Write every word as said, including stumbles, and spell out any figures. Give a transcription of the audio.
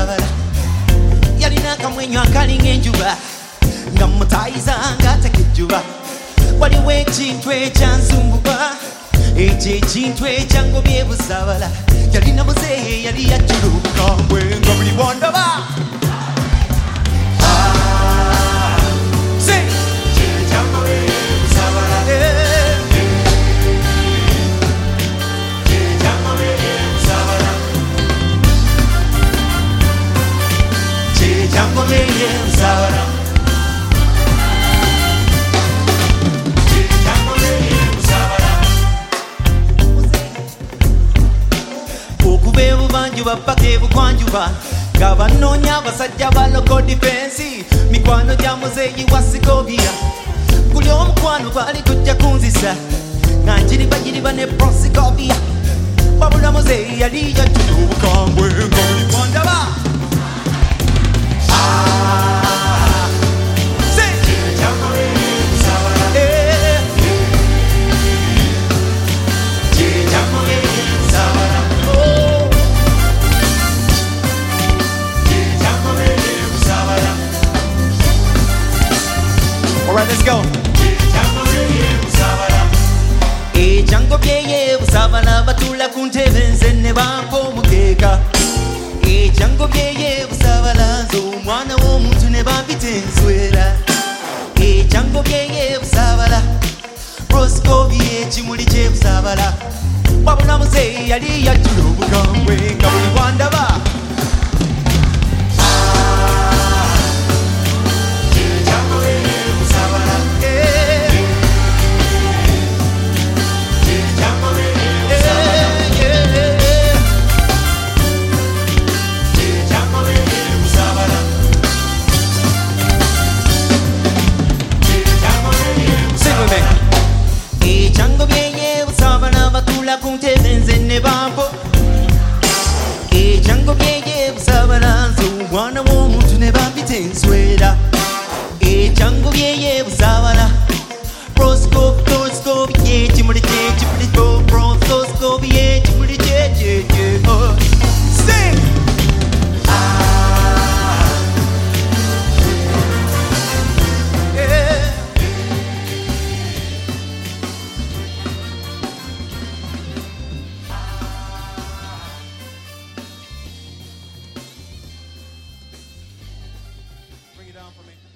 busabala yalina akamwenyo akalinga enjuba nga mutayiza ng'atakejjuba waliwo ekintu ekyansumbuka ekyo ekintu ekyangobye busabala yalina muzeeye yali yajjula obukambwe nga buli bwondaba okuva ebuvanjuba paka ebugwanjuba nga banoonya abasajja ba local defense mikwano gya muzeeyi wa Segovia buli omukwano gwali kujja kunzisa nga njiriba jiriba ne Segovia wabula muzeeyi yali yajjula obukambwe nga buli bwondaba Alright, let's go. Ejango byeye busabala batula ku ntebe nze ne bampa omukeeka ejango byeye busabala nze omwana w'omuntu ne bampita enswera ejango byeye busabala Proscovia ekimuli kye busabala wabula muzeeyi yali yajjula obukambwe nga buli bwandaba ejango byeye busabala batula ku ntebe nze ne bampo ejango byeye busabala nze omwana w'omuntu ne bampita enswera ejango byeye busabala Proscovia Proscovia ekimuli kye ekimuli kyo Proscovia ekimuli kye kye kye sing Bring it down for me.